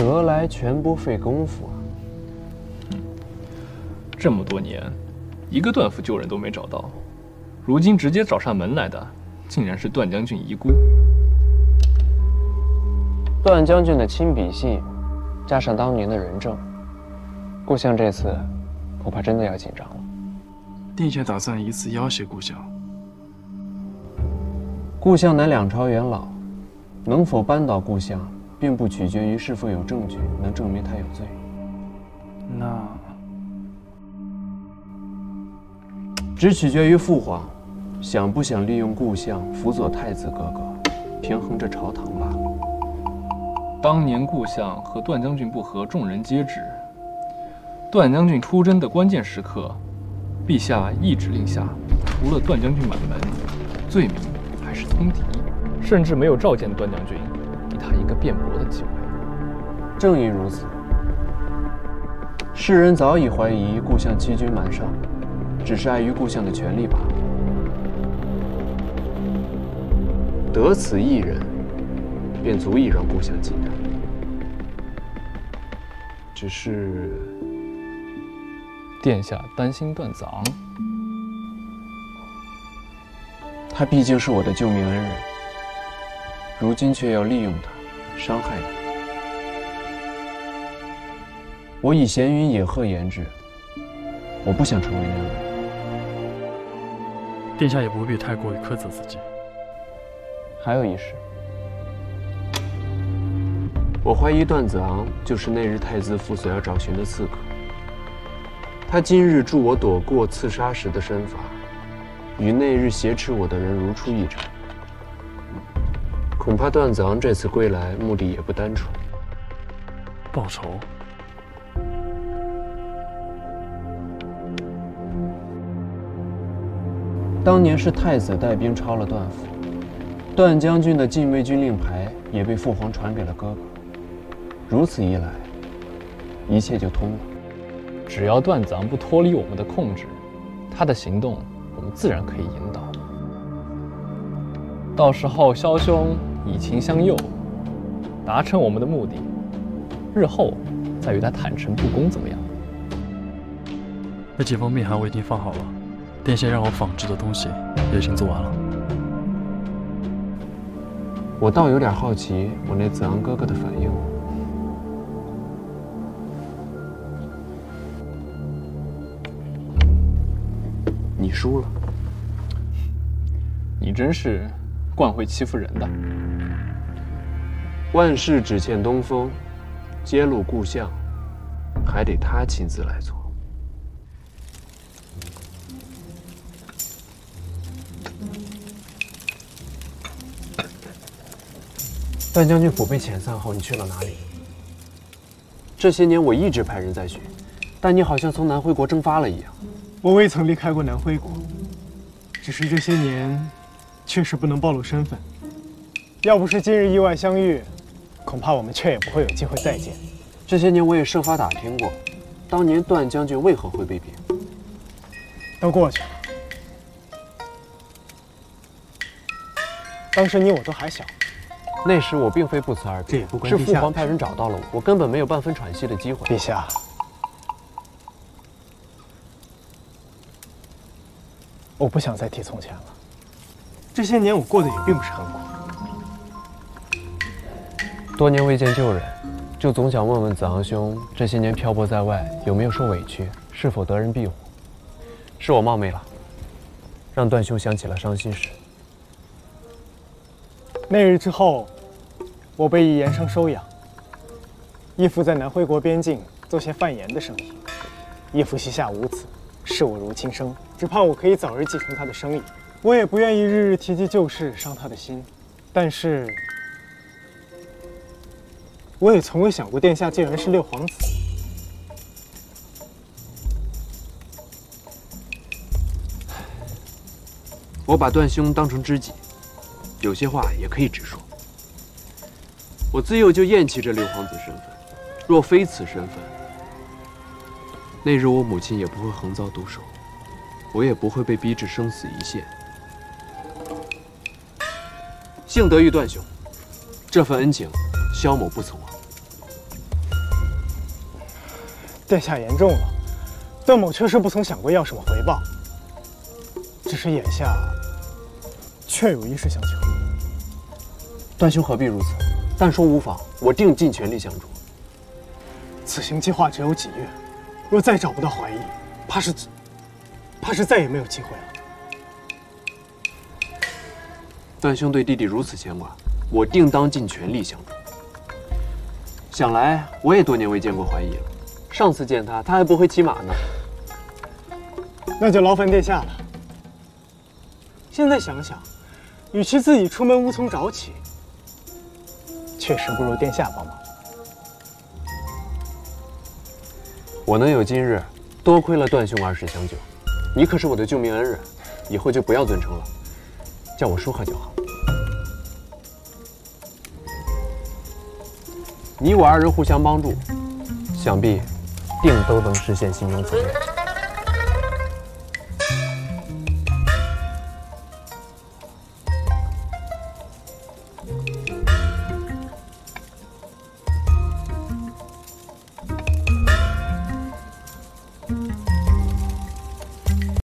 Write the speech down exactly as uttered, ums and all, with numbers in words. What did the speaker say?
得来全不费功夫啊！ 这么多年，一个段府旧人都没找到，如今直接找上门来的，竟然是段将军遗孤。 段将军的亲笔信，加上当年的人证，顾相这次恐怕真的要紧张了。 殿下打算以此要挟顾相？ 顾相乃两朝元老，能否扳倒顾相，并不取决于是否有证据能证明他有罪。 那只取决于父皇想不想利用顾相辅佐太子哥哥，平衡着朝堂罢了。 当年顾相和段将军不和，众人皆知。段将军出征的关键时刻，陛下一指令下，除了段将军满门，罪名还是通敌，甚至没有召见段将军，给他一个辩驳的机会。 正因如此，世人早已怀疑顾相欺君瞒上，只是碍于顾相的权力罢了。得此一人，便足以让顾相忌惮。只是， 殿下担心段子昂， 他毕竟是我的救命恩人，如今却要利用他，伤害他。我以闲云野鹤言之，我不想成为那样的人。 殿下也不必太过于苛责自己。 还有一事，我怀疑段子昂就是那日太子府所要找寻的刺客。他今日助我躲过刺杀时的身法，与那日挟持我的人如出一辙。恐怕段子昂这次归来，目的也不单纯。 报仇？ 当年是太子带兵抄了段府，段将军的禁卫军令牌也被父皇传给了哥哥。如此一来，一切就通了。 只要段子昂不脱离我们的控制，他的行动我们自然可以引导。到时候枭兄以情相诱，达成我们的目的，日后再与他坦诚不公，怎么样？ 那几封密函我已经放好了，殿下让我仿制的东西也已经做完了。 我倒有点好奇，我那子昂哥哥的反应。你输了。 你真是惯会欺负人的。 万事只欠东风，揭露顾相，还得他亲自来做。段将军府被遣散后，你去了哪里？这些年我一直派人在寻，但你好像从南辉国蒸发了一样。 我未曾离开过南辉国，只是这些年确实不能暴露身份。要不是今日意外相遇，恐怕我们却也不会有机会再见。 这些年我也设法打听过，当年段将军为何会被贬， 都过去了。当时你我都还小。 那时我并非不辞而别， 这也不关是陛下父皇派人找到了我，我根本没有半分喘息的机会。 陛下，我不想再提从前了。这些年我过得也并不是很苦。 多年未见旧人，就总想问问子昂兄，这些年漂泊在外，有没有受委屈？是否得人庇护？是我冒昧了，让段兄想起了伤心事。 那日之后，我被以盐商收养，义父在南辉国边境做些贩盐的生意。义父膝下无子，视我如亲生，只怕我可以早日继承他的生意。我也不愿意日日提及旧事，伤他的心。但是，我也从未想过殿下竟然是六皇子。 我把段兄当成知己，有些话也可以直说。我自幼就厌弃这六皇子身份，若非此身份，那日我母亲也不会横遭毒手，我也不会被逼至生死一线。幸得遇段兄，这份恩情，萧某不曾忘。 殿下言重了，段某确实不曾想过要什么回报，只是眼下确有一事相求。 段兄何必如此？但说无妨，我定尽全力相助。 此行计划只有几月，若再找不到怀疑，怕是怕是再也没有机会了。 段兄对弟弟如此牵挂，我定当尽全力相助。想来我也多年未见过怀疑了，上次见他，他还不会骑马呢。 那就劳烦殿下了。现在想想，与其自己出门无从找起，确实不如殿下帮忙。 我能有今日，多亏了段兄儿时相救。你可是我的救命恩人，以后就不要尊称了，叫我叔贺就好。你我二人互相帮助，想必定都能实现心中所愿。